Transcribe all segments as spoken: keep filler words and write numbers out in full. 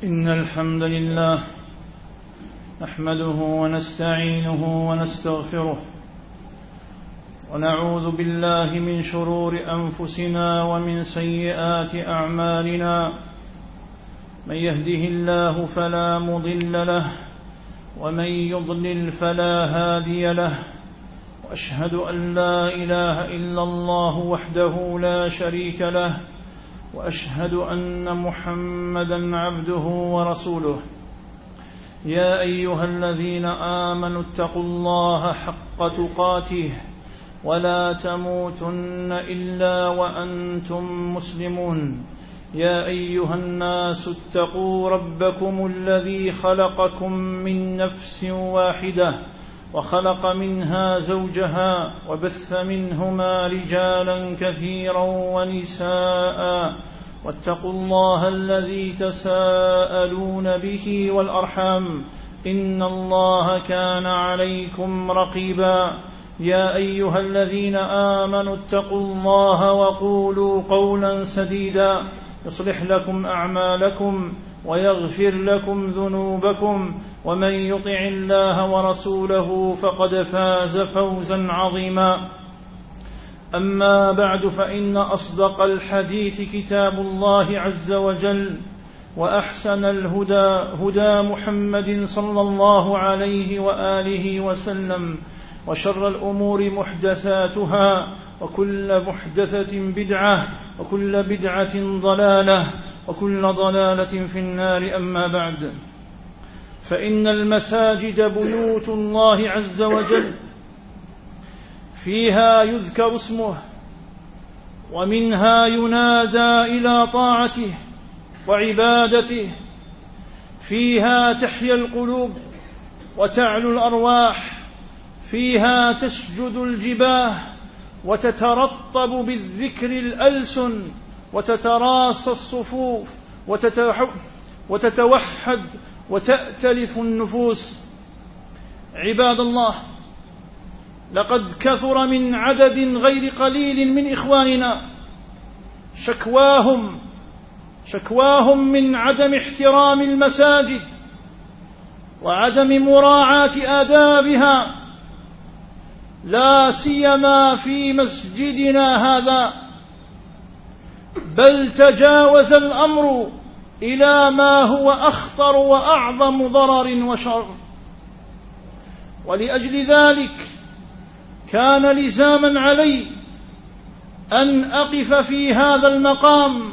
إن الحمد لله نحمده ونستعينه ونستغفره ونعوذ بالله من شرور أنفسنا ومن سيئات أعمالنا. من يهده الله فلا مضل له ومن يضلل فلا هادي له، وأشهد أن لا إله إلا الله وحده لا شريك له، وأشهد أن محمدًا عبده ورسوله. يا أيها الذين آمنوا اتقوا الله حق تقاته ولا تموتن إلا وأنتم مسلمون. يا أيها الناس اتقوا ربكم الذي خلقكم من نفس واحدة وخلق منها زوجها وبث منهما رجالا كثيرا ونساء، واتقوا الله الذي تساءلون به والأرحام إن الله كان عليكم رقيبا. يا أيها الذين آمنوا اتقوا الله وقولوا قولا سديدا يصلح لكم أعمالكم ويغفر لكم ذنوبكم، ومن يطع الله ورسوله فقد فاز فوزا عظيما. أما بعد، فإن أصدق الحديث كتاب الله عز وجل، وأحسن الهدى هدى محمد صلى الله عليه وآله وسلم، وشر الأمور محدثاتها، وكل محدثة بدعة، وكل بدعة ضلالة، وكل ضلالة في النار. أما بعد، فإن المساجد بيوت الله عز وجل فيها يذكر اسمه، ومنها ينادى إلى طاعته وعبادته. فيها تحيا القلوب وتعلو الأرواح، فيها تسجد الجباه وتترطب بالذكر الألسن، وتتراصى الصفوف وتتوحد وتأتلف النفوس. عباد الله، لقد كثر من عدد غير قليل من إخواننا شكواهم شكواهم من عدم احترام المساجد وعدم مراعاة آدابها، لا سيما في مسجدنا هذا، بل تجاوز الأمر إلى ما هو أخطر وأعظم ضرر وشر. ولأجل ذلك كان لزاما علي أن أقف في هذا المقام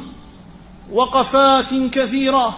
وقفات كثيرة،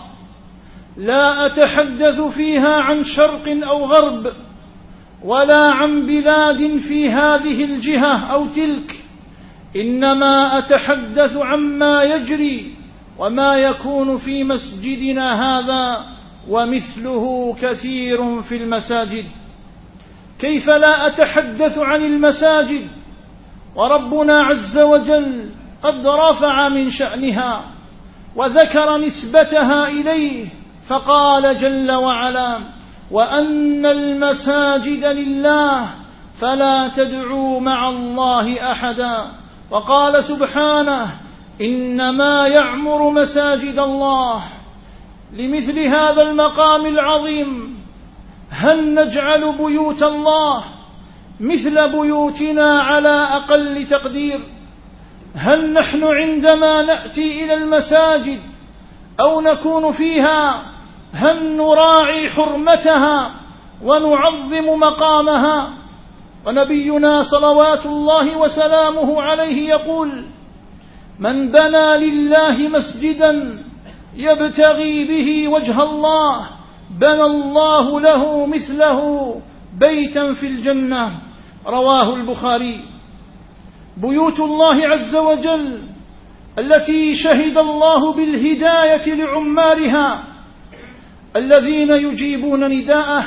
لا أتحدث فيها عن شرق أو غرب، ولا عن بلاد في هذه الجهة أو تلك، إنما أتحدث عما يجري وما يكون في مسجدنا هذا، ومثله كثير في المساجد. كيف لا أتحدث عن المساجد وربنا عز وجل قد رفع من شأنها وذكر نسبتها إليه، فقال جل وعلا: وأن المساجد لله فلا تدعوا مع الله أحدا. وقال سبحانه: إنما يعمر مساجد الله. لمثل هذا المقام العظيم هل نجعل بيوت الله مثل بيوتنا على أقل تقدير؟ هل نحن عندما نأتي إلى المساجد أو نكون فيها هل نراعي حرمتها ونعظم مقامها؟ ونبينا صلوات الله وسلامه عليه يقول: من بنى لله مسجدا يبتغي به وجه الله بنى الله له مثله بيتا في الجنة. رواه البخاري. بيوت الله عز وجل التي شهد الله بالهداية لعمارها الذين يجيبون نداءه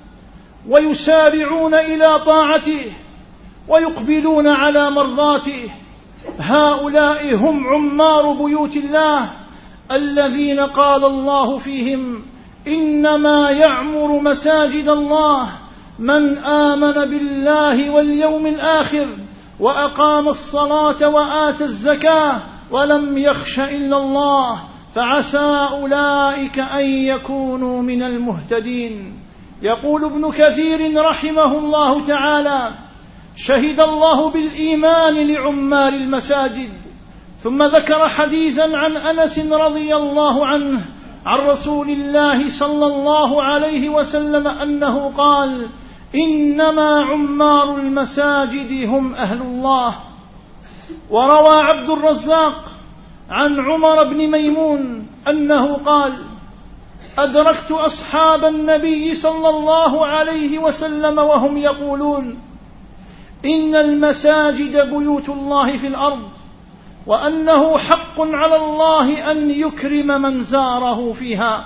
ويسارعون إلى طاعته ويقبلون على مرضاته، هؤلاء هم عمار بيوت الله الذين قال الله فيهم: إنما يعمر مساجد الله من آمن بالله واليوم الآخر وأقام الصلاة وآتى الزكاة ولم يخش إلا الله فعسى أولئك أن يكونوا من المهتدين. يقول ابن كثير رحمه الله تعالى: شهد الله بالإيمان لعمار المساجد. ثم ذكر حديثا عن أنس رضي الله عنه عن رسول الله صلى الله عليه وسلم أنه قال: إنما عمار المساجد هم أهل الله. وروى عبد الرزاق عن عمر بن ميمون أنه قال: أدركت أصحاب النبي صلى الله عليه وسلم وهم يقولون: إن المساجد بيوت الله في الأرض، وأنه حق على الله أن يكرم من زاره فيها،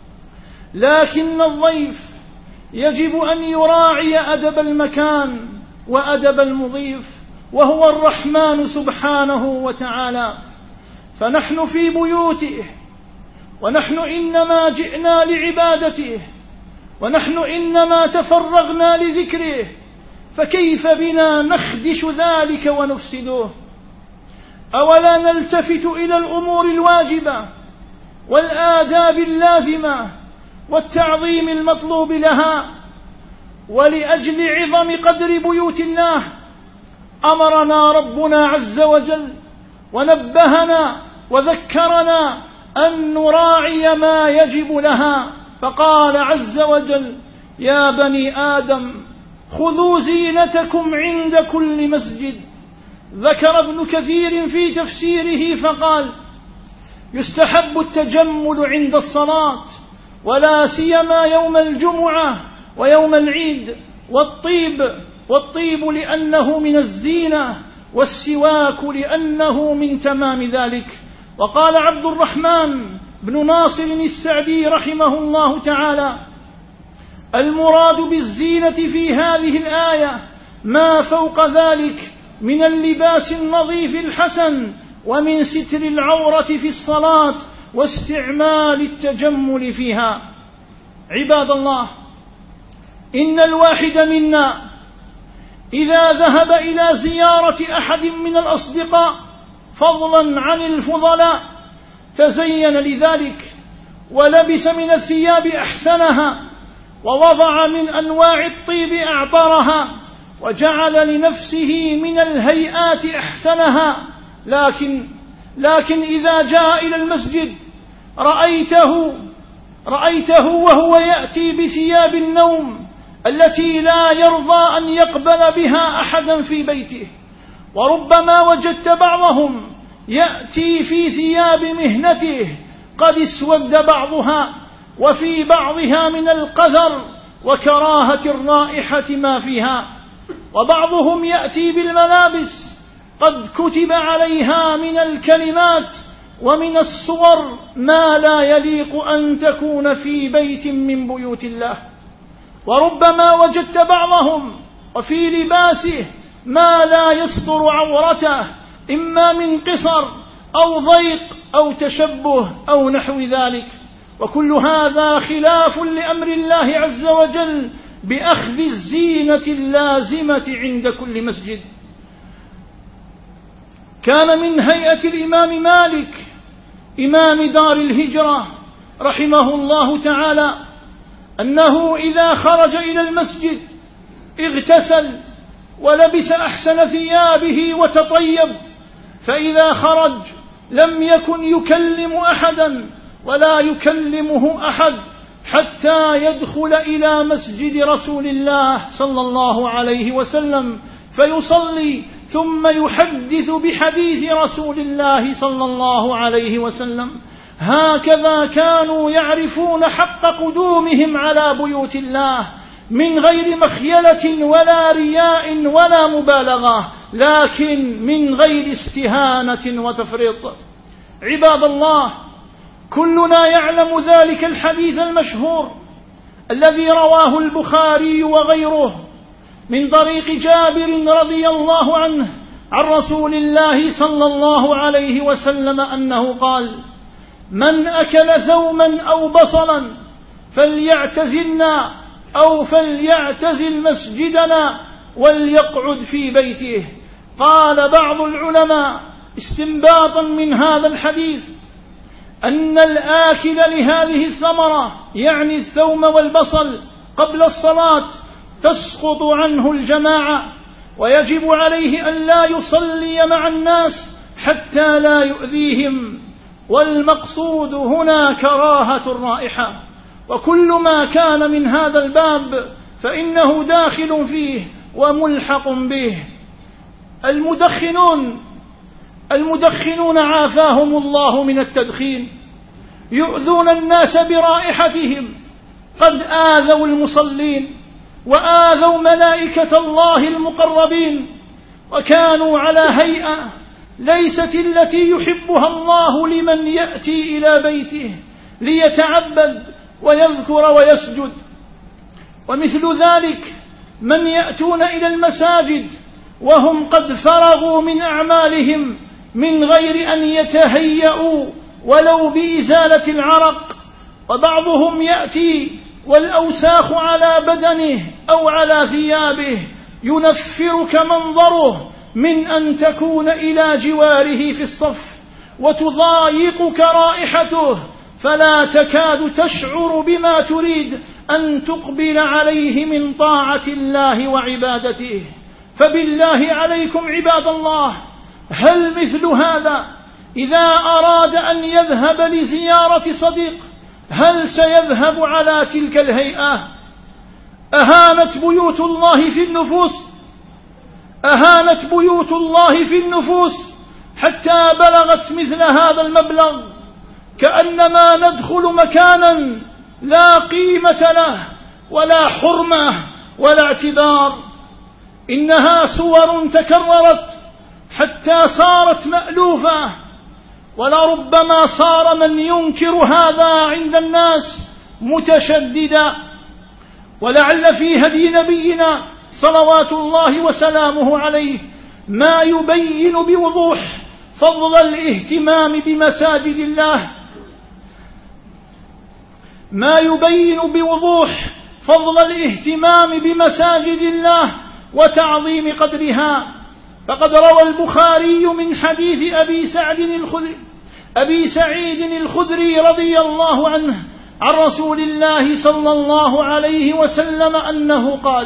لكن الضيف يجب أن يراعي أدب المكان وأدب المضيف، وهو الرحمن سبحانه وتعالى. فنحن في بيوته، ونحن إنما جئنا لعبادته، ونحن إنما تفرغنا لذكره، فكيف بنا نخدش ذلك ونفسده؟ أولا نلتفت إلى الأمور الواجبة والآداب اللازمة والتعظيم المطلوب لها. ولأجل عظم قدر بيوت الله أمرنا ربنا عز وجل ونبهنا وذكرنا أن نراعي ما يجب لها، فقال عز وجل: يا بني آدم خذوا زينتكم عند كل مسجد. ذكر ابن كثير في تفسيره فقال: يستحب التجمل عند الصلاة، ولا سيما يوم الجمعة ويوم العيد، والطيب والطيب لأنه من الزينة، والسواك لأنه من تمام ذلك. وقال عبد الرحمن بن ناصر السعدي رحمه الله تعالى: المراد بالزينة في هذه الآية ما فوق ذلك من اللباس النظيف الحسن، ومن ستر العورة في الصلاة، واستعمال التجمل فيها. عباد الله، إن الواحد منا إذا ذهب إلى زيارة أحد من الأصدقاء فضلا عن الفضلاء تزين لذلك، ولبس من الثياب أحسنها، ووضع من أنواع الطيب أعطرها، وجعل لنفسه من الهيئات أحسنها، لكن لكن إذا جاء إلى المسجد رأيته رأيته وهو يأتي بثياب النوم التي لا يرضى أن يقبل بها أحدا في بيته. وربما وجدت بعضهم يأتي في ثياب مهنته قد اسود بعضها، وفي بعضها من القذر وكراهة الرائحة ما فيها. وبعضهم يأتي بالملابس قد كتب عليها من الكلمات ومن الصور ما لا يليق أن تكون في بيت من بيوت الله. وربما وجدت بعضهم وفي لباسه ما لا يستر عورته، إما من قصر أو ضيق أو تشبه أو نحو ذلك. وكل هذا خلاف لأمر الله عز وجل بأخذ الزينة اللازمة عند كل مسجد. كان من هيئة الإمام مالك إمام دار الهجرة رحمه الله تعالى أنه إذا خرج إلى المسجد اغتسل ولبس أحسن ثيابه وتطيب، فإذا خرج لم يكن يكلم أحدا ولا يكلمه أحد حتى يدخل إلى مسجد رسول الله صلى الله عليه وسلم فيصلي، ثم يحدث بحديث رسول الله صلى الله عليه وسلم. هكذا كانوا يعرفون حق قدومهم على بيوت الله، من غير مخيلة ولا رياء ولا مبالغة، لكن من غير استهانة وتفريط. عباد الله، كلنا يعلم ذلك الحديث المشهور الذي رواه البخاري وغيره من طريق جابر رضي الله عنه عن رسول الله صلى الله عليه وسلم أنه قال: من أكل ثوما أو بصلا فليعتزلنا أو فليعتزل مسجدنا وليقعد في بيته. قال بعض العلماء استنباطا من هذا الحديث أن الآكل لهذه الثمرة يعني الثوم والبصل قبل الصلاة تسقط عنه الجماعة، ويجب عليه أن لا يصلي مع الناس حتى لا يؤذيهم. والمقصود هنا كراهة الرائحة، وكل ما كان من هذا الباب فإنه داخل فيه وملحق به. المدخنون المدخنون عافاهم الله من التدخين يؤذون الناس برائحتهم، قد آذوا المصلين وآذوا ملائكة الله المقربين، وكانوا على هيئة ليست التي يحبها الله لمن يأتي إلى بيته ليتعبد ويذكر ويسجد. ومثل ذلك من يأتون إلى المساجد وهم قد فرغوا من أعمالهم من غير أن يتهيئوا ولو بإزالة العرق، وبعضهم يأتي والأوساخ على بدنه أو على ثيابه ينفرك منظره من أن تكون إلى جواره في الصف، وتضايقك رائحته فلا تكاد تشعر بما تريد أن تقبل عليه من طاعة الله وعبادته. فبالله عليكم عباد الله، هل مثل هذا إذا أراد أن يذهب لزيارة صديق هل سيذهب على تلك الهيئة؟ أهانت بيوت الله في النفوس أهانت بيوت الله في النفوس حتى بلغت مثل هذا المبلغ، كأنما ندخل مكانا لا قيمة له ولا حرمة ولا اعتبار. إنها صور تكررت حتى صارت مألوفة، ولربما صار من ينكر هذا عند الناس متشددا. ولعل في هدي نبينا صلوات الله وسلامه عليه ما يبين بوضوح فضل الاهتمام بمساجد الله ما يبين بوضوح فضل الاهتمام بمساجد الله وتعظيم قدرها. فقد روى البخاري من حديث أبي سعد الخدري أبي سعيد الخدري رضي الله عنه عن رسول الله صلى الله عليه وسلم أنه قال: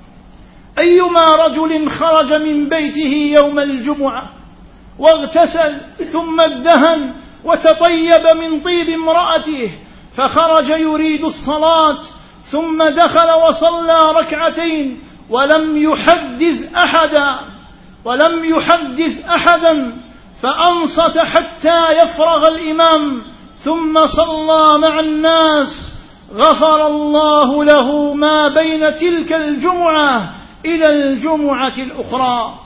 أيما رجل خرج من بيته يوم الجمعة واغتسل ثم ادهن وتطيب من طيب امرأته فخرج يريد الصلاة ثم دخل وصلى ركعتين ولم يحدث أحدا ولم يحدث أحدا فأنصت حتى يفرغ الإمام ثم صلى مع الناس غفر الله له ما بين تلك الجمعة إلى الجمعة الأخرى.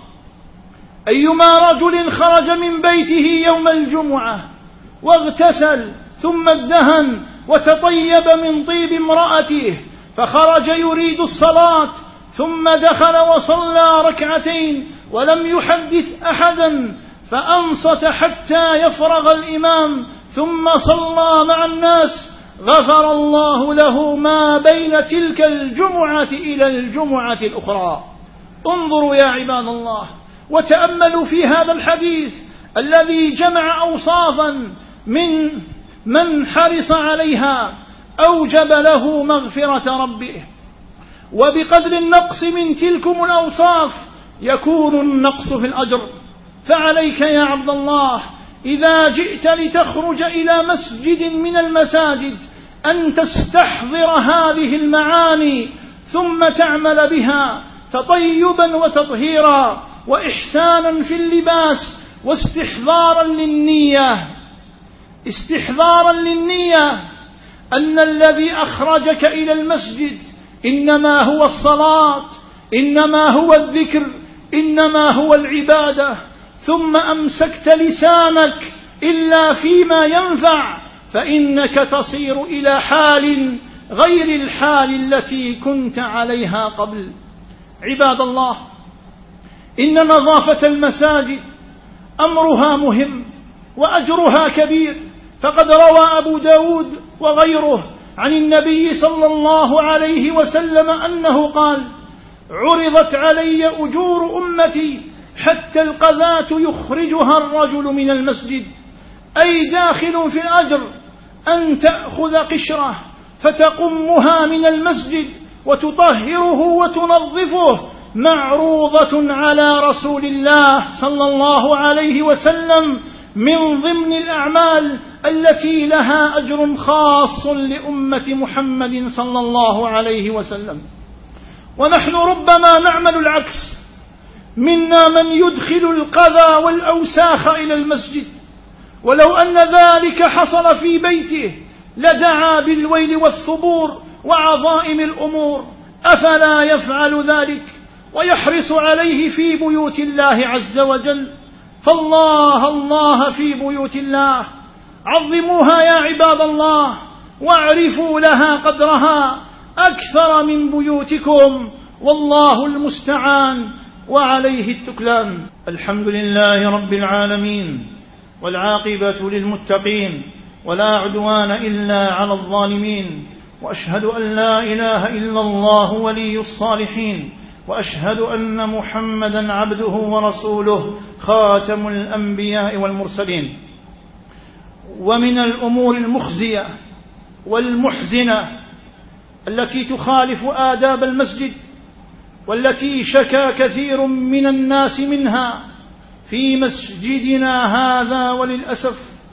أيما رجل خرج من بيته يوم الجمعة واغتسل ثم ادهن وتطيب من طيب امرأته فخرج يريد الصلاة ثم دخل وصلى ركعتين ولم يحدث أحدا فأنصت حتى يفرغ الإمام ثم صلى مع الناس غفر الله له ما بين تلك الجمعة إلى الجمعة الأخرى. انظروا يا عباد الله وتأملوا في هذا الحديث الذي جمع أوصافا من من حرص عليها أوجب له مغفرة ربه، وبقدر النقص من تلكم الأوصاف يكون النقص في الأجر. فعليك يا عبد الله إذا جئت لتخرج إلى مسجد من المساجد أن تستحضر هذه المعاني ثم تعمل بها تطيبا وتطهيرا وإحسانا في اللباس واستحضارا للنية استحضارا للنية أن الذي أخرجك إلى المسجد إنما هو الصلاة، إنما هو الذكر، إنما هو العبادة، ثم أمسكت لسانك إلا فيما ينفع فإنك تصير إلى حال غير الحال التي كنت عليها قبل. عباد الله، إن نظافة المساجد أمرها مهم وأجرها كبير، فقد روى أبو داود وغيره عن النبي صلى الله عليه وسلم أنه قال: عرضت علي أجور أمتي حتى القذاة يخرجها الرجل من المسجد أي داخل في الأجر أن تأخذ قشرة فتقمها من المسجد وتطهره وتنظفه، معروضة على رسول الله صلى الله عليه وسلم من ضمن الأعمال التي لها أجر خاص لأمة محمد صلى الله عليه وسلم. ونحن ربما نعمل العكس، منا من يدخل القذى والأوساخ إلى المسجد، ولو أن ذلك حصل في بيته لدعا بالويل والثبور وعظائم الأمور، أفلا يفعل ذلك ويحرص عليه في بيوت الله عز وجل؟ فالله الله في بيوت الله، عظموها يا عباد الله واعرفوا لها قدرها أكثر من بيوتكم، والله المستعان وعليه التكلان. الحمد لله رب العالمين، والعاقبة للمتقين، ولا عدوان إلا على الظالمين، وأشهد أن لا إله إلا الله ولي الصالحين، وأشهد أن محمدا عبده ورسوله خاتم الأنبياء والمرسلين. ومن الأمور المخزية والمحزنة التي تخالف آداب المسجد، والتي شكا كثير من الناس منها في مسجدنا هذا وللأسف،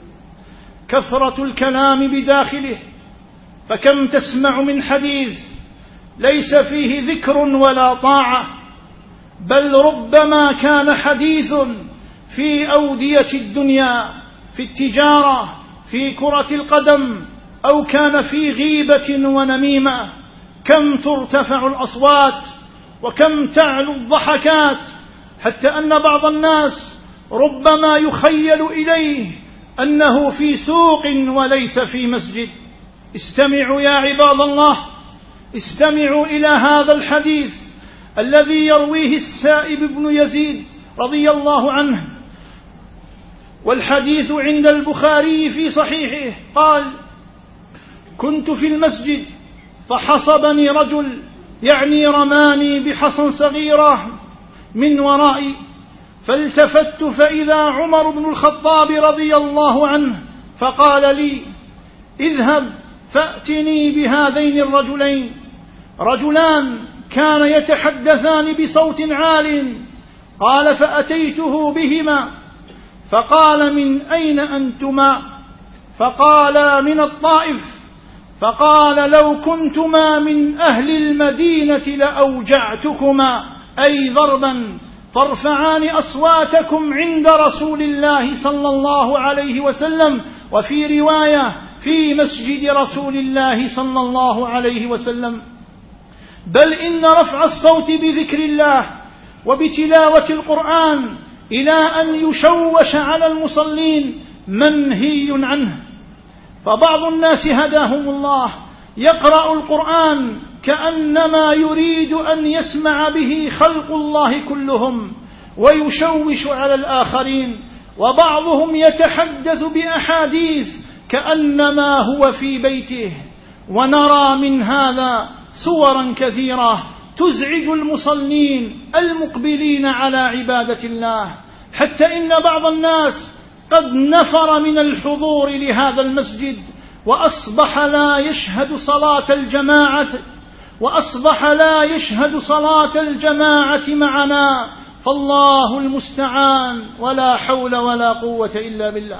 كثرة الكلام بداخله، فكم تسمع من حديث ليس فيه ذكر ولا طاعة، بل ربما كان حديث في أودية الدنيا، في التجارة، في كرة القدم، أو كان في غيبة ونميمة. كم ترتفع الأصوات وكم تعلو الضحكات، حتى أن بعض الناس ربما يخيل إليه أنه في سوق وليس في مسجد. استمعوا يا عباد الله، استمعوا إلى هذا الحديث الذي يرويه السائب بن يزيد رضي الله عنه، والحديث عند البخاري في صحيحه. قال: كنت في المسجد فحصبني رجل، يعني رماني بحصى صغيرة من ورائي، فالتفت فإذا عمر بن الخطاب رضي الله عنه، فقال لي: اذهب فأتني بهذين الرجلين. رجلان كان يتحدثان بصوت عال. قال: فأتيته بهما، فقال: من أين أنتما؟ فقال: من الطائف. فقال: لو كنتما من أهل المدينة لأوجعتكما، أي ضربا، ترفعان أصواتكم عند رسول الله صلى الله عليه وسلم، وفي رواية في مسجد رسول الله صلى الله عليه وسلم. بل إن رفع الصوت بذكر الله وبتلاوة القرآن إلى أن يشوش على المصلين منهي عنه. فبعض الناس هداهم الله يقرأ القرآن كأنما يريد أن يسمع به خلق الله كلهم ويشوش على الآخرين، وبعضهم يتحدث بأحاديث كأنما هو في بيته. ونرى من هذا صورا كثيرة تزعج المصلين المقبلين على عبادة الله، حتى إن بعض الناس قد نفر من الحضور لهذا المسجد، وأصبح لا يشهد صلاة الجماعة وأصبح لا يشهد صلاة الجماعة معنا، فالله المستعان، ولا حول ولا قوة إلا بالله.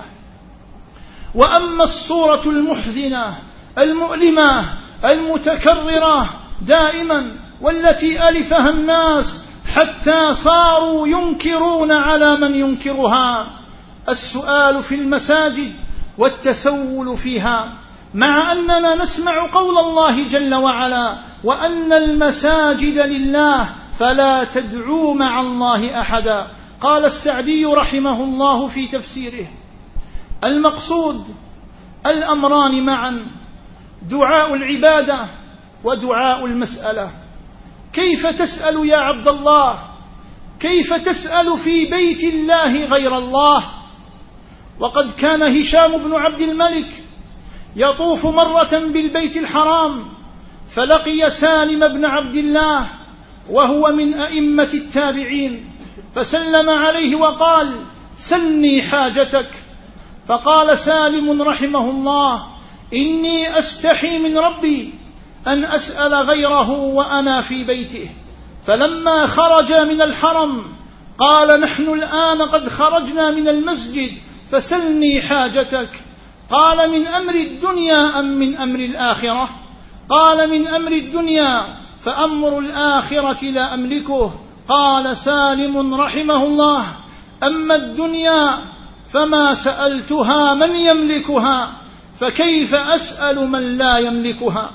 وأما الصورة المحزنة المؤلمة المتكررة دائما، والتي ألفها الناس حتى صاروا ينكرون على من ينكرها، السؤال في المساجد والتسول فيها، مع أننا نسمع قول الله جل وعلا: وأن المساجد لله فلا تدعوا مع الله أحدا. قال السعدي رحمه الله في تفسيره: المقصود الأمران معا، دعاء العبادة ودعاء المسألة. كيف تسأل يا عبد الله؟ كيف تسأل في بيت الله غير الله؟ وقد كان هشام بن عبد الملك يطوف مرة بالبيت الحرام، فلقي سالم بن عبد الله وهو من أئمة التابعين، فسلم عليه وقال: سلني حاجتك. فقال سالم رحمه الله: إني أستحي من ربي أن أسأل غيره وأنا في بيته. فلما خرج من الحرم قال: نحن الآن قد خرجنا من المسجد فسلني حاجتك. قال: من أمر الدنيا أم من أمر الآخرة؟ قال: من أمر الدنيا، فأمر الآخرة لا أملكه. قال سالم رحمه الله: أما الدنيا فما سألتها من يملكها، فكيف أسأل من لا يملكها؟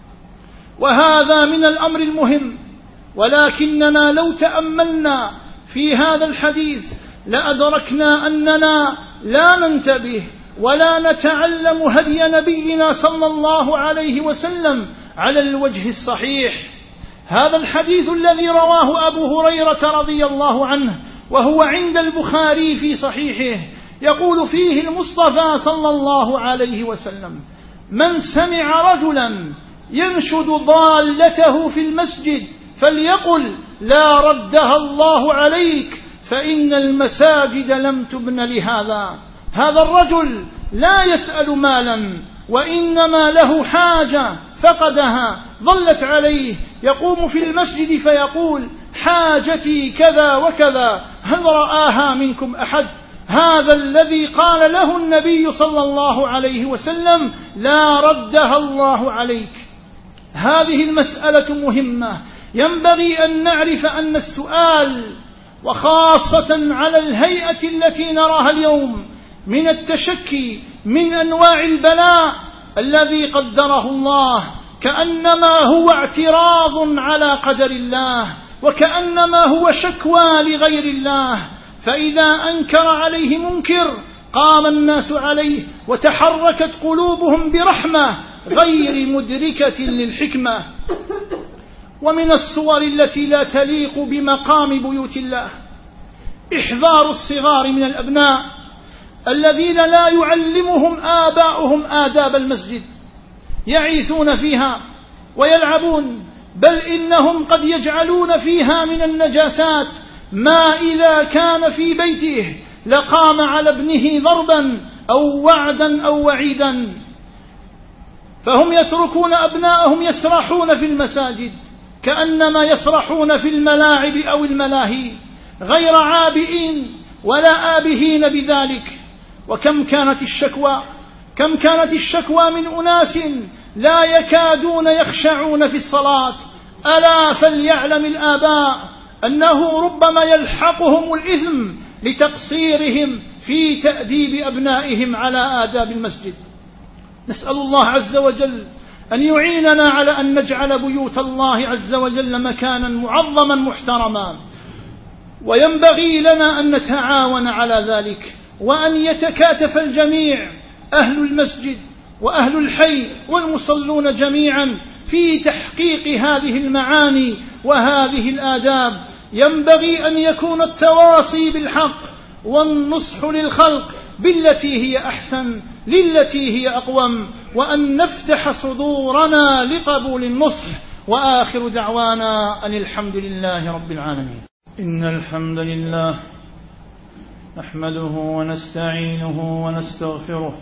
وهذا من الأمر المهم، ولكننا لو تأملنا في هذا الحديث لأدركنا أننا لا ننتبه ولا نتعلم هدي نبينا صلى الله عليه وسلم على الوجه الصحيح. هذا الحديث الذي رواه أبو هريرة رضي الله عنه وهو عند البخاري في صحيحه يقول فيه المصطفى صلى الله عليه وسلم: من سمع رجلا ينشد ضالته في المسجد فليقل: لا ردها الله عليك، فإن المساجد لم تبن لهذا. هذا الرجل لا يسأل مالا، وإنما له حاجة فقدها ظلت عليه، يقوم في المسجد فيقول: حاجتي كذا وكذا، هل رآها منكم أحد؟ هذا الذي قال له النبي صلى الله عليه وسلم: لا ردها الله عليك. هذه المسألة مهمة، ينبغي أن نعرف أن السؤال، وخاصة على الهيئة التي نراها اليوم من التشكي من أنواع البلاء الذي قدره الله، كأنما هو اعتراض على قدر الله، وكأنما هو شكوى لغير الله. فإذا أنكر عليه منكر قام الناس عليه وتحركت قلوبهم برحمة غير مدركة للحكمة. ومن الصور التي لا تليق بمقام بيوت الله إحذار الصغار من الأبناء الذين لا يعلمهم آباؤهم آداب المسجد، يعيثون فيها ويلعبون، بل إنهم قد يجعلون فيها من النجاسات ما إذا كان في بيته لقام على ابنه ضربا أو وعدا أو وعيدا. فهم يتركون أبناءهم يسرحون في المساجد كأنما يسرحون في الملاعب أو الملاهي، غير عابئين ولا آبهين بذلك. وكم كانت الشكوى كم كانت الشكوى من أناس لا يكادون يخشعون في الصلاة. ألا فليعلم الآباء أنه ربما يلحقهم الإثم لتقصيرهم في تأديب أبنائهم على آداب المسجد. نسأل الله عز وجل أن يعيننا على أن نجعل بيوت الله عز وجل مكانا معظما محترما، وينبغي لنا أن نتعاون على ذلك، وأن يتكاتف الجميع، أهل المسجد وأهل الحي والمصلون جميعا، في تحقيق هذه المعاني وهذه الآداب. ينبغي أن يكون التواصي بالحق والنصح للخلق بالتي هي أحسن للتي هي أقوم، وأن نفتح صدورنا لقبول النصح. وآخر دعوانا أن الحمد لله رب العالمين. إن الحمد لله نحمده ونستعينه ونستغفره،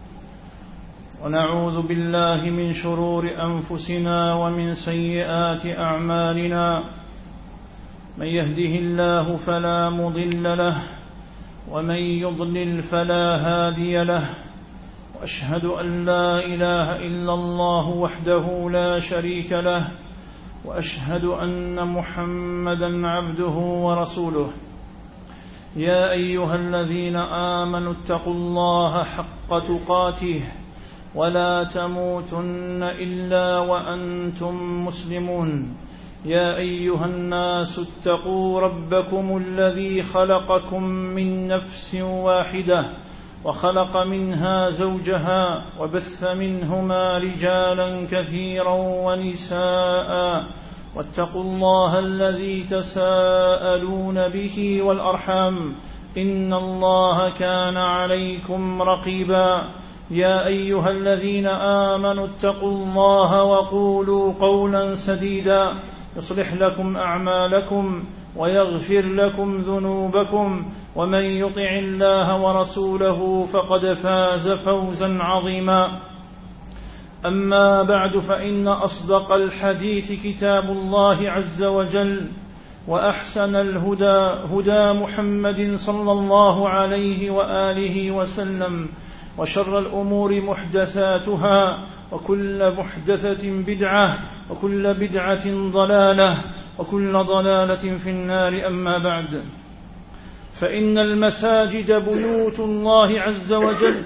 ونعوذ بالله من شرور أنفسنا ومن سيئات أعمالنا. من يهده الله فلا مضل له، ومن يضلل فلا هادي له. وأشهد أن لا إله إلا الله وحده لا شريك له، وأشهد أن محمدا عبده ورسوله. يا أيها الذين آمنوا اتقوا الله حق تقاته ولا تموتن إلا وأنتم مسلمون. يا أيها الناس اتقوا ربكم الذي خلقكم من نفس واحدة وخلق منها زوجها وبث منهما رجالا كثيرا ونساء، واتقوا الله الذي تساءلون به والأرحام، إن الله كان عليكم رقيبا. يا أيها الذين آمنوا اتقوا الله وقولوا قولا سديدا يصلح لكم أعمالكم ويغفر لكم ذنوبكم، ومن يطع الله ورسوله فقد فاز فوزا عظيما. أما بعد، فإن أصدق الحديث كتاب الله عز وجل، وأحسن الهدى هدى محمد صلى الله عليه وآله وسلم، وشر الأمور محدثاتها، وكل محدثة بدعة، وكل بدعة ضلالة، وكل ضلالة في النار. أما بعد، فإن المساجد بيوت الله عز وجل،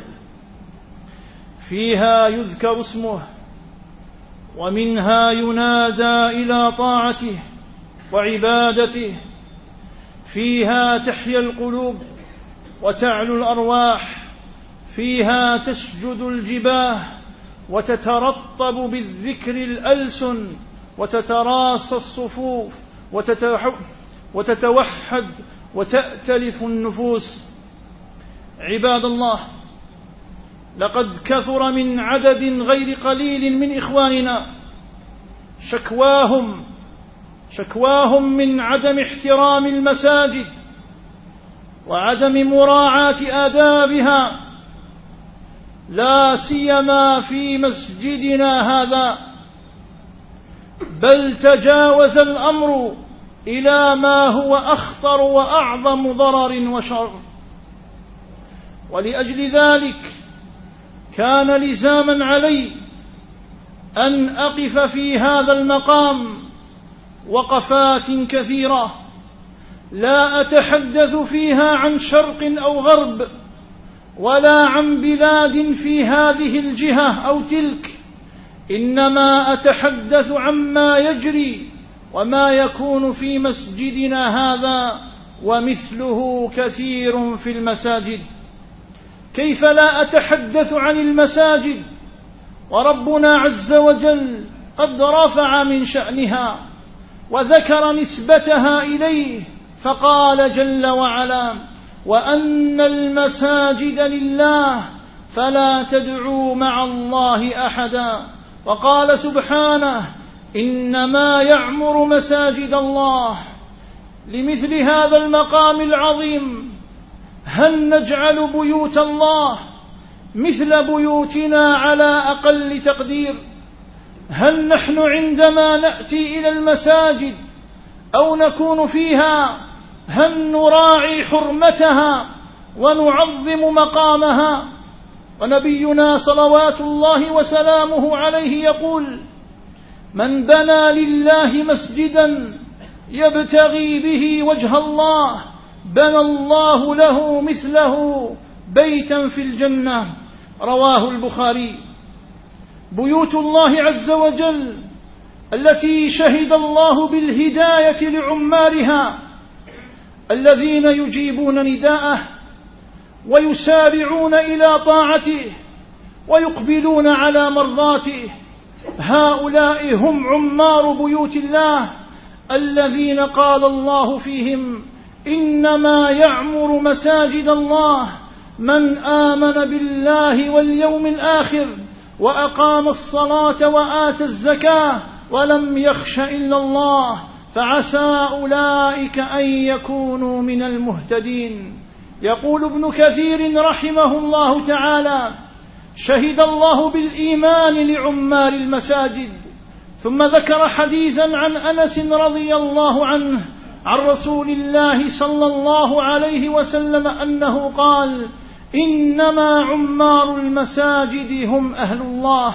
فيها يذكر اسمه، ومنها ينادى إلى طاعته وعبادته، فيها تحيا القلوب وتعلو الأرواح، فيها تسجد الجباه وتترطب بالذكر الألسن، وتتراص الصفوف، وتتوحد وتأتلف النفوس. عباد الله، لقد كثر من عدد غير قليل من إخواننا شكواهم شكواهم من عدم احترام المساجد وعدم مراعاة آدابها، لا سيما في مسجدنا هذا، بل تجاوز الأمر إلى ما هو أخطر وأعظم ضرر وشر. ولأجل ذلك كان لزاما علي أن أقف في هذا المقام وقفات كثيرة، لا أتحدث فيها عن شرق أو غرب، ولا عن بلاد في هذه الجهة أو تلك، إنما أتحدث عما يجري وما يكون في مسجدنا هذا، ومثله كثير في المساجد. كيف لا أتحدث عن المساجد وربنا عز وجل قد رفع من شأنها وذكر نسبتها إليه، فقال جل وعلا: وأن المساجد لله فلا تدعوا مع الله أحدا. وقال سبحانه: إنما يعمر مساجد الله. لمثل هذا المقام العظيم هل نجعل بيوت الله مثل بيوتنا على أقل تقدير؟ هل نحن عندما نأتي إلى المساجد أو نكون فيها هل نراعي حرمتها ونعظم مقامها؟ ونبينا صلوات الله وسلامه عليه يقول: من بنى لله مسجدا يبتغي به وجه الله بنى الله له مثله بيتا في الجنة. رواه البخاري. بيوت الله عز وجل التي شهد الله بالهداية لعمارها، الذين يجيبون نداءه ويسارعون إلى طاعته ويقبلون على مرضاته، هؤلاء هم عمار بيوت الله الذين قال الله فيهم: إنما يعمر مساجد الله من آمن بالله واليوم الآخر وأقام الصلاة وآتى الزكاة ولم يخش إلا الله، فعسى أولئك أن يكونوا من المهتدين. يقول ابن كثير رحمه الله تعالى: شهد الله بالإيمان لعمار المساجد. ثم ذكر حديثا عن أنس رضي الله عنه عن رسول الله صلى الله عليه وسلم أنه قال: إنما عمار المساجد هم أهل الله.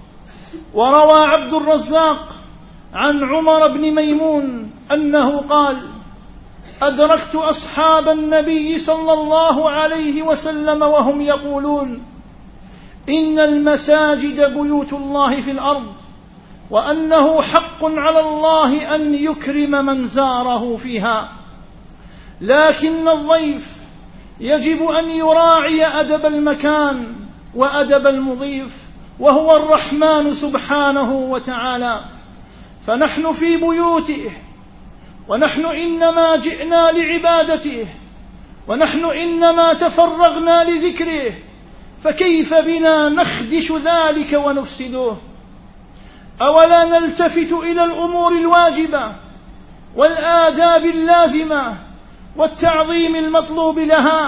وروى عبد الرزاق عن عمر بن ميمون أنه قال: أدركت أصحاب النبي صلى الله عليه وسلم وهم يقولون: إن المساجد بيوت الله في الأرض، وأنه حق على الله أن يكرم من زاره فيها، لكن الضيف يجب أن يراعي أدب المكان وأدب المضيف، وهو الرحمن سبحانه وتعالى. فنحن في بيوته، ونحن إنما جئنا لعبادته، ونحن إنما تفرغنا لذكره، فكيف بنا نخدش ذلك ونفسده؟ أولا نلتفت إلى الأمور الواجبة والآداب اللازمة والتعظيم المطلوب لها.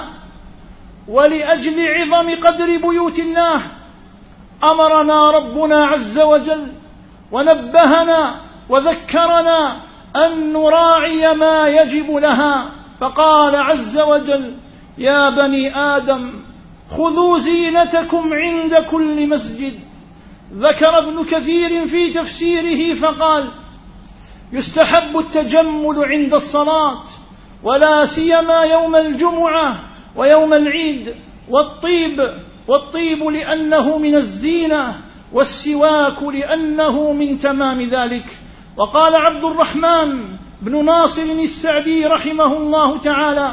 ولأجل عظم قدر بيوت الله أمرنا ربنا عز وجل ونبهنا وذكرنا أن نراعي ما يجب لها، فقال عز وجل: يا بني آدم خذوا زينتكم عند كل مسجد. ذكر ابن كثير في تفسيره فقال: يستحب التجمل عند الصلاة، ولا سيما يوم الجمعة ويوم العيد، والطيب والطيب لأنه من الزينة، والسواك لأنه من تمام ذلك. وقال عبد الرحمن بن ناصر السعدي رحمه الله تعالى: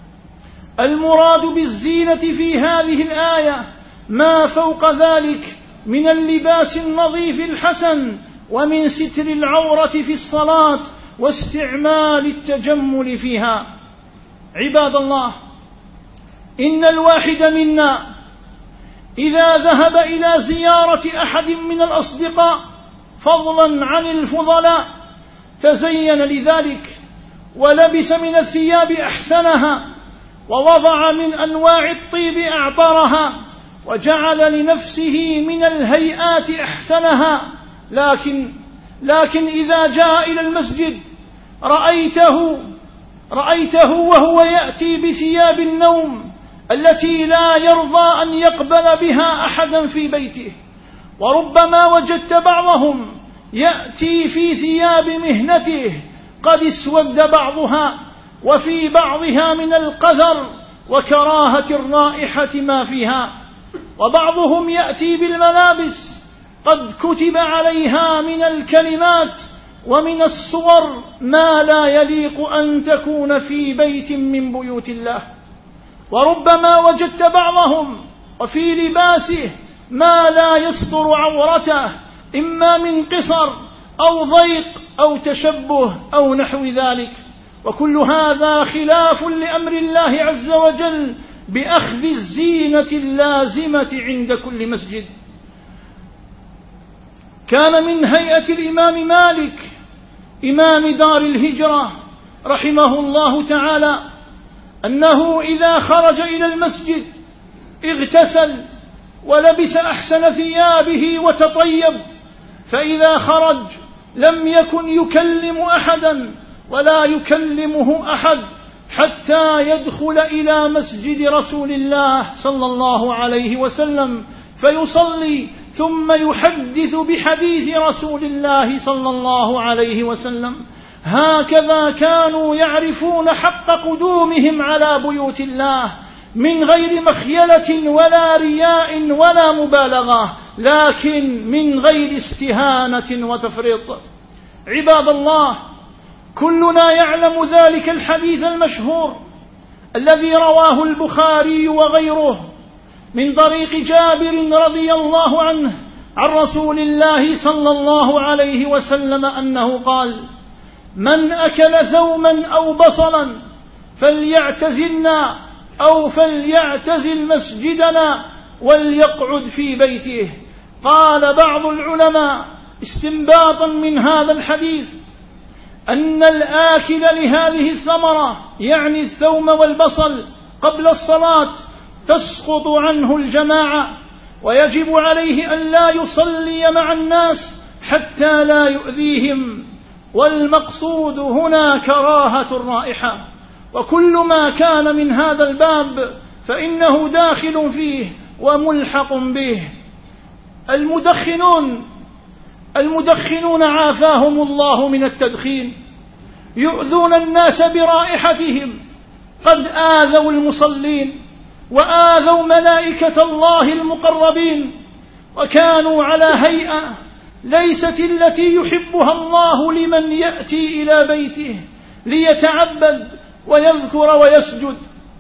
المراد بالزينة في هذه الآية ما فوق ذلك من اللباس النظيف الحسن، ومن ستر العورة في الصلاة، واستعمال التجمل فيها. عباد الله، إن الواحد منا إذا ذهب إلى زيارة أحد من الأصدقاء فضلا عن الفضلاء تزين لذلك، ولبس من الثياب أحسنها، ووضع من أنواع الطيب أعطرها، وجعل لنفسه من الهيئات أحسنها، لكن لكن إذا جاء إلى المسجد رأيته رأيته وهو يأتي بثياب النوم التي لا يرضى أن يقبل بها أحدا في بيته. وربما وجدت بعضهم يأتي في ثياب مهنته قد اسود بعضها، وفي بعضها من القذر وكراهة الرائحة ما فيها. وبعضهم يأتي بالملابس قد كتب عليها من الكلمات ومن الصور ما لا يليق أن تكون في بيت من بيوت الله. وربما وجدت بعضهم وفي لباسه ما لا يستر عورته، إما من قصر أو ضيق أو تشبه أو نحو ذلك. وكل هذا خلاف لأمر الله عز وجل بأخذ الزينة اللازمة عند كل مسجد. كان من هيئة الإمام مالك إمام دار الهجرة رحمه الله تعالى أنه إذا خرج إلى المسجد اغتسل ولبس أحسن ثيابه وتطيب، فإذا خرج لم يكن يكلم أحدا ولا يكلمه أحد حتى يدخل إلى مسجد رسول الله صلى الله عليه وسلم فيصلي، ثم يحدث بحديث رسول الله صلى الله عليه وسلم. هكذا كانوا يعرفون حق قدومهم على بيوت الله، من غير مخيلة ولا رياء ولا مبالغة، لكن من غير استهانة وتفريط. عباد الله، كلنا يعلم ذلك الحديث المشهور الذي رواه البخاري وغيره من طريق جابر رضي الله عنه عن رسول الله صلى الله عليه وسلم أنه قال: من أكل ثوما أو بصلا فليعتزلنا أو فليعتزل مسجدنا وليقعد في بيته. قال بعض العلماء استنباطا من هذا الحديث أن الآكل لهذه الثمرة يعني الثوم والبصل قبل الصلاة تسقط عنه الجماعة، ويجب عليه أن لا يصلي مع الناس حتى لا يؤذيهم. والمقصود هنا كراهة الرائحة، وكل ما كان من هذا الباب فإنه داخل فيه وملحق به. المدخنون المدخنون عافاهم الله من التدخين يؤذون الناس برائحتهم، قد آذوا المصلين وآذوا ملائكة الله المقربين، وكانوا على هيئة ليست التي يحبها الله لمن يأتي إلى بيته ليتعبد ويذكر ويسجد.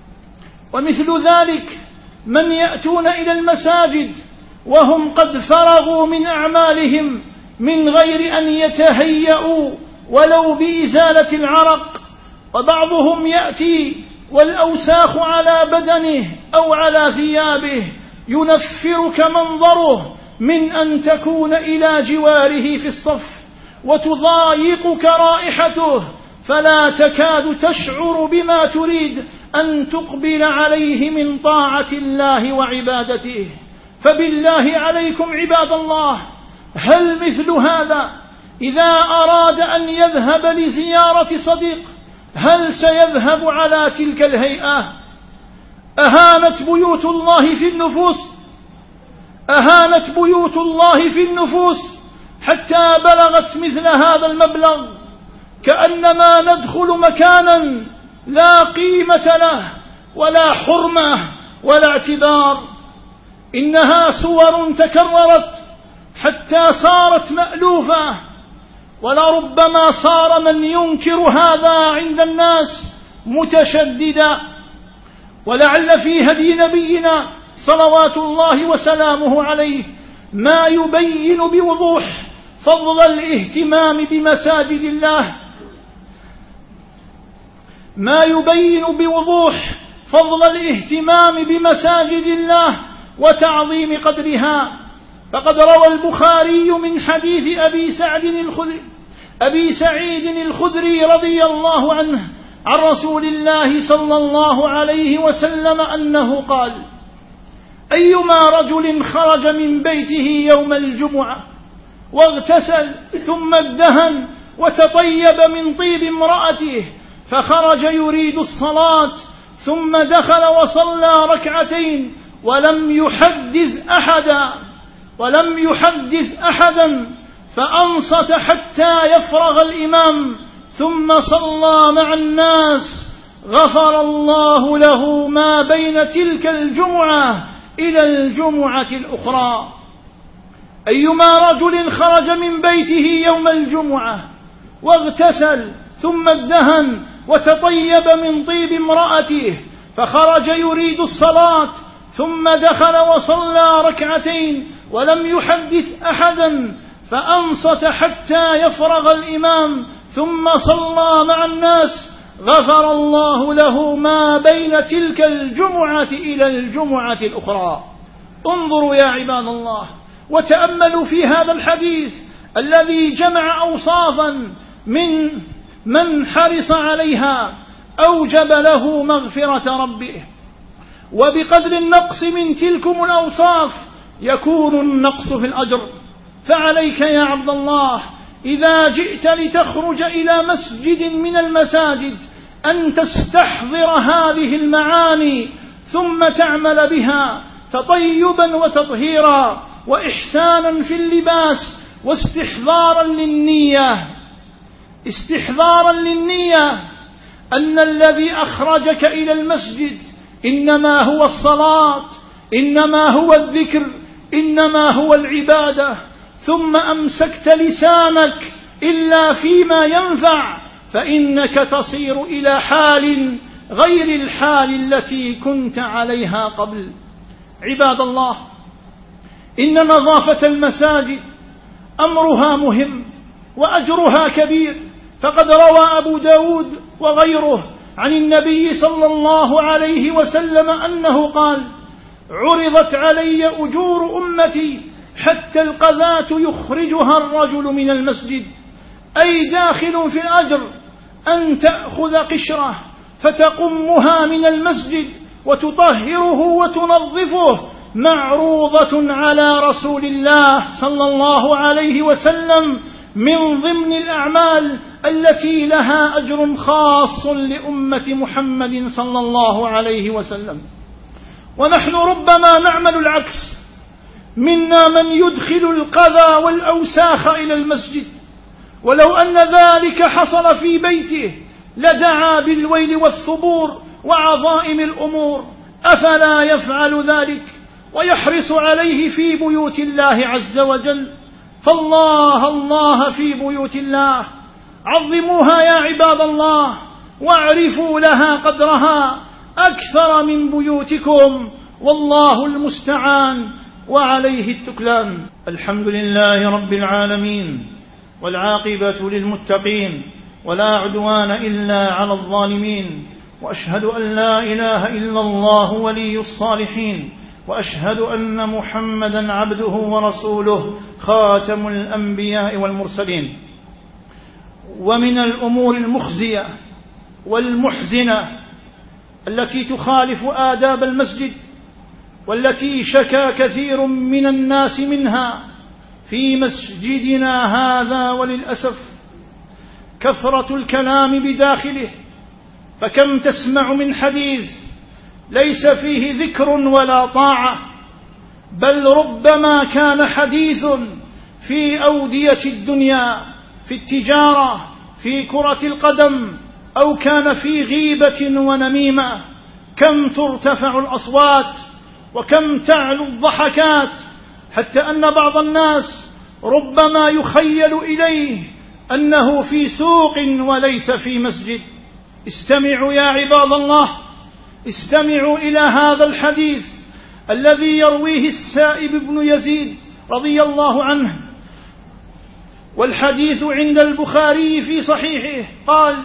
ومثل ذلك من يأتون إلى المساجد وهم قد فرغوا من أعمالهم من غير أن يتهيئوا ولو بإزالة العرق. وبعضهم يأتي والأوساخ على بدنه أو على ثيابه ينفرك منظره من أن تكون إلى جواره في الصف، وتضايقك رائحته فلا تكاد تشعر بما تريد أن تقبل عليه من طاعة الله وعبادته. فبالله عليكم عباد الله، هل مثل هذا إذا أراد أن يذهب لزيارة صديق هل سيذهب على تلك الهيئة؟ أهانت بيوت الله في النفوس أهانت بيوت الله في النفوس حتى بلغت مثل هذا المبلغ، كأنما ندخل مكانا لا قيمة له ولا حرمة ولا اعتبار. إنها صور تكررت حتى صارت مألوفة، ولربما صار من ينكر هذا عند الناس متشددا. ولعل في هدي نبينا صلوات الله وسلامه عليه ما يبين بوضوح فضل الاهتمام بمساجد الله ما يبين بوضوح فضل الاهتمام بمساجد الله وتعظيم قدرها. فقد روى البخاري من حديث أبي سعد الخدري أبي سعيد الخدري رضي الله عنه عن رسول الله صلى الله عليه وسلم أنه قال: أيما رجل خرج من بيته يوم الجمعة واغتسل ثم ادهن وتطيب من طيب امرأته فخرج يريد الصلاة ثم دخل وصلى ركعتين ولم يحدث أحدا ولم يحدث أحدا فأنصت حتى يفرغ الإمام ثم صلى مع الناس غفر الله له ما بين تلك الجمعة إلى الجمعة الأخرى. أيما رجل خرج من بيته يوم الجمعة واغتسل ثم ادهن وتطيب من طيب امرأته فخرج يريد الصلاة ثم دخل وصلى ركعتين ولم يحدث أحدا فأنصت حتى يفرغ الإمام ثم صلى مع الناس غفر الله له ما بين تلك الجمعة إلى الجمعة الأخرى. انظروا يا عباد الله وتأملوا في هذا الحديث الذي جمع أوصافا من من حرص عليها أوجب له مغفرة ربه. وبقدر النقص من تلكم الأوصاف يكون النقص في الأجر. فعليك يا عبد الله إذا جئت لتخرج إلى مسجد من المساجد أن تستحضر هذه المعاني ثم تعمل بها تطيبا وتطهيرا وإحسانا في اللباس واستحضارا للنية استحضارا للنية أن الذي أخرجك إلى المسجد إنما هو الصلاة، إنما هو الذكر، إنما هو العبادة، ثم أمسكت لسانك إلا فيما ينفع فإنك تصير إلى حال غير الحال التي كنت عليها قبل. عباد الله، إن نظافة المساجد أمرها مهم وأجرها كبير. فقد روى أبو داود وغيره عن النبي صلى الله عليه وسلم أنه قال: عرضت علي أجور أمتي حتى القذاة يخرجها الرجل من المسجد، أي داخل في الأجر أن تأخذ قشرة فتقمها من المسجد وتطهره وتنظفه، معروضة على رسول الله صلى الله عليه وسلم من ضمن الأعمال التي لها أجر خاص لأمة محمد صلى الله عليه وسلم. ونحن ربما نعمل العكس، منا من يدخل القذى والأوساخ إلى المسجد، ولو أن ذلك حصل في بيته لدعا بالويل والثبور وعظائم الأمور. أفلا يفعل ذلك ويحرص عليه في بيوت الله عز وجل؟ فالله الله في بيوت الله، عظموها يا عباد الله واعرفوا لها قدرها أكثر من بيوتكم، والله المستعان وعليه التكلان. الحمد لله رب العالمين، والعاقبة للمتقين، ولا عدوان إلا على الظالمين، وأشهد أن لا إله إلا الله ولي الصالحين، وأشهد أن محمدا عبده ورسوله خاتم الأنبياء والمرسلين. ومن الأمور المخزية والمحزنة التي تخالف آداب المسجد، والتي شكا كثير من الناس منها في مسجدنا هذا وللأسف، كثرة الكلام بداخله. فكم تسمع من حديث ليس فيه ذكر ولا طاعة، بل ربما كان حديث في أودية الدنيا، في التجارة، في كرة القدم، أو كان في غيبة ونميمة. كم ترتفع الأصوات وكم تعلو الضحكات، حتى أن بعض الناس ربما يخيل إليه أنه في سوق وليس في مسجد. استمعوا يا عباد الله، استمعوا إلى هذا الحديث الذي يرويه السائب بن يزيد رضي الله عنه، والحديث عند البخاري في صحيحه. قال: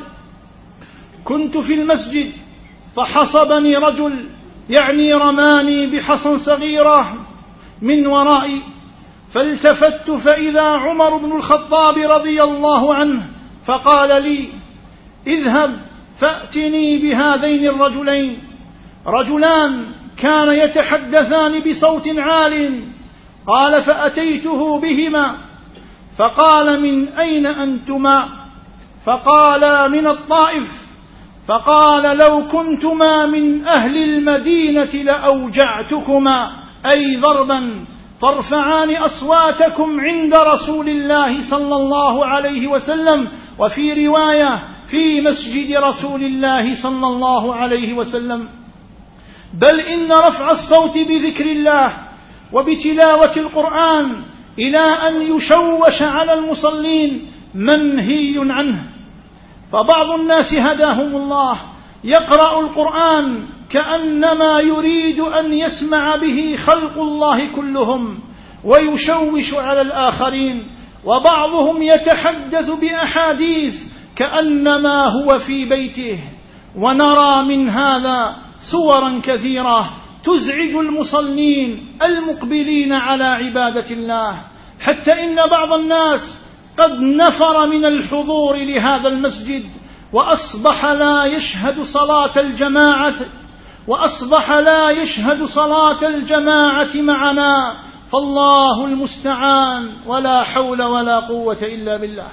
كنت في المسجد فحصبني رجل، يعني رماني بحصى صغيرة من ورائي، فالتفت فإذا عمر بن الخطاب رضي الله عنه، فقال لي: اذهب فأتني بهذين الرجلين. رجلان كان يتحدثان بصوت عال. قال: فأتيته بهما، فقال: من أين أنتما؟ فقال: من الطائف. فقال: لو كنتما من أهل المدينة لأوجعتكما، أي ضربا، ترفعان أصواتكم عند رسول الله صلى الله عليه وسلم، وفي رواية في مسجد رسول الله صلى الله عليه وسلم. بل إن رفع الصوت بذكر الله وبتلاوة القرآن إلى أن يشوش على المصلين منهي عنه. فبعض الناس هداهم الله يقرأ القرآن كأنما يريد أن يسمع به خلق الله كلهم ويشوش على الآخرين، وبعضهم يتحدث بأحاديث كأنما هو في بيته. ونرى من هذا صورا كثيرة تزعج المصلين المقبلين على عبادة الله، حتى إن بعض الناس قد نفر من الحضور لهذا المسجد، وأصبح لا يشهد صلاة الجماعة وأصبح لا يشهد صلاة الجماعة معنا. فالله المستعان، ولا حول ولا قوة إلا بالله.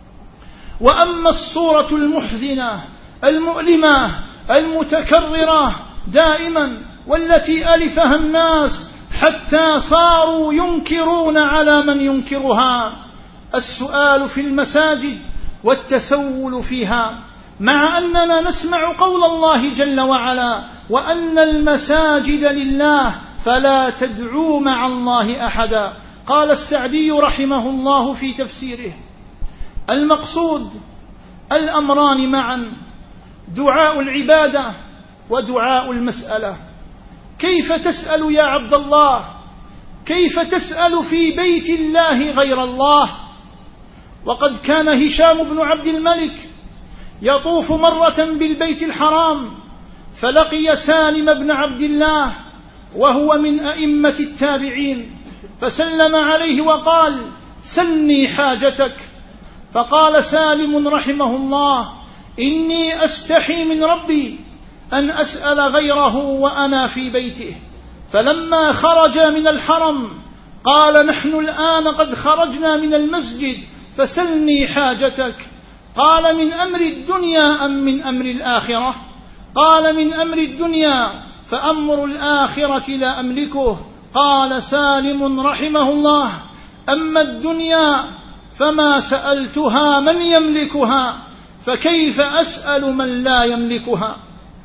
وأما الصورة المحزنة المؤلمة المتكررة دائما، والتي ألفها الناس حتى صاروا ينكرون على من ينكرها، السؤال في المساجد والتسول فيها، مع أننا نسمع قول الله جل وعلا: وأن المساجد لله فلا تدعوا مع الله أحدا. قال السعدي رحمه الله في تفسيره: المقصود الأمران معا، دعاء العبادة ودعاء المسألة. كيف تسأل يا عبد الله؟ كيف تسأل في بيت الله غير الله؟ وقد كان هشام بن عبد الملك يطوف مرة بالبيت الحرام، فلقي سالم بن عبد الله وهو من أئمة التابعين، فسلم عليه وقال: سلني حاجتك. فقال سالم رحمه الله: إني أستحي من ربي أن أسأل غيره وأنا في بيته. فلما خرج من الحرم قال: نحن الآن قد خرجنا من المسجد، فسلني حاجتك. قال: من أمر الدنيا أم من أمر الآخرة؟ قال: من أمر الدنيا، فأمر الآخرة لا أملكه. قال سالم رحمه الله: أما الدنيا فما سألتها من يملكها، فكيف أسأل من لا يملكها؟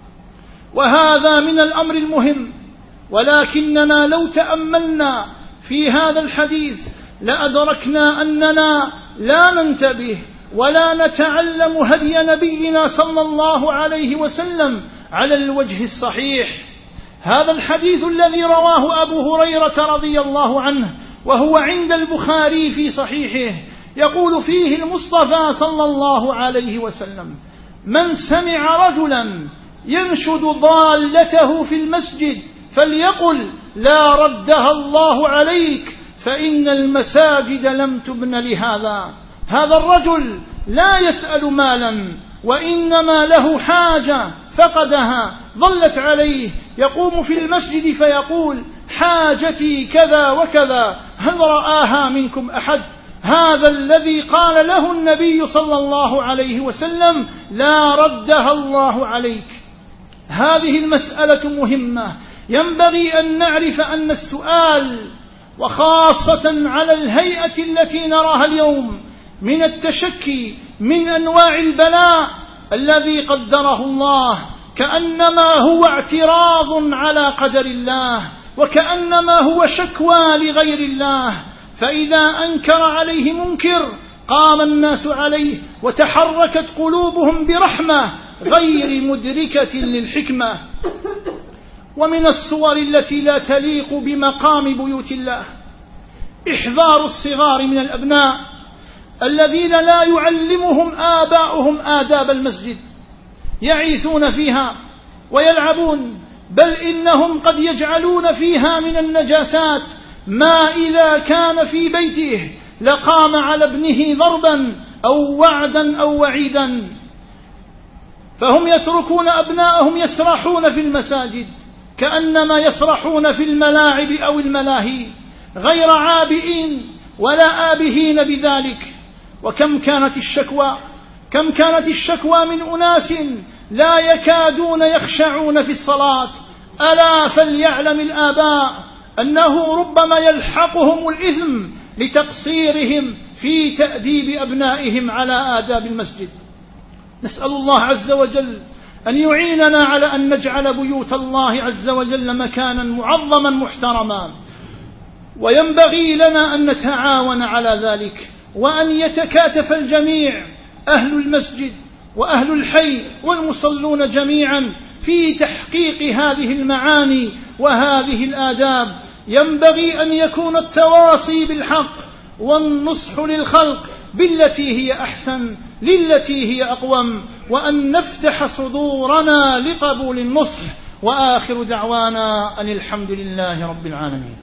وهذا من الأمر المهم، ولكننا لو تأملنا في هذا الحديث لأدركنا أننا لا ننتبه ولا نتعلم هدي نبينا صلى الله عليه وسلم على الوجه الصحيح. هذا الحديث الذي رواه أبو هريرة رضي الله عنه وهو عند البخاري في صحيحه، يقول فيه المصطفى صلى الله عليه وسلم: من سمع رجلا ينشد ضالته في المسجد فليقل: لا ردها الله عليك، فإن المساجد لم تبن لهذا. هذا الرجل لا يسأل مالا، وإنما له حاجة فقدها ضلت عليه، يقوم في المسجد فيقول حاجتي كذا وكذا، هل رآها منكم أحد؟ هذا الذي قال له النبي صلى الله عليه وسلم لا ردها الله عليك. هذه المسألة مهمة، ينبغي أن نعرف أن السؤال، وخاصة على الهيئة التي نراها اليوم من التشكي من أنواع البلاء الذي قدره الله، كأنما هو اعتراض على قدر الله، وكأنما هو شكوى لغير الله، فإذا أنكر عليه منكر قام الناس عليه وتحركت قلوبهم برحمة غير مدركة للحكمة. ومن الصور التي لا تليق بمقام بيوت الله إحضار الصغار من الأبناء الذين لا يعلمهم آباؤهم آداب المسجد، يعيثون فيها ويلعبون، بل إنهم قد يجعلون فيها من النجاسات ما إذا كان في بيته لقام على ابنه ضربا أو وعدا أو وعيدا. فهم يتركون أبناءهم يسرحون في المساجد كأنما يسرحون في الملاعب أو الملاهي، غير عابئين ولا آبهين بذلك. وكم كانت الشكوى كم كانت الشكوى من أناس لا يكادون يخشعون في الصلاة. ألا فليعلم الآباء أنه ربما يلحقهم الإثم لتقصيرهم في تأديب أبنائهم على آداب المسجد. نسأل الله عز وجل أن يعيننا على أن نجعل بيوت الله عز وجل مكانا معظما محترما، وينبغي لنا أن نتعاون على ذلك، وأن يتكاتف الجميع، أهل المسجد وأهل الحي والمصلون جميعا، في تحقيق هذه المعاني وهذه الآداب. ينبغي أن يكون التواصي بالحق والنصح للخلق بالتي هي أحسن للتي هي أقوم، وأن نفتح صدورنا لقبول النصح. وآخر دعوانا أن الحمد لله رب العالمين.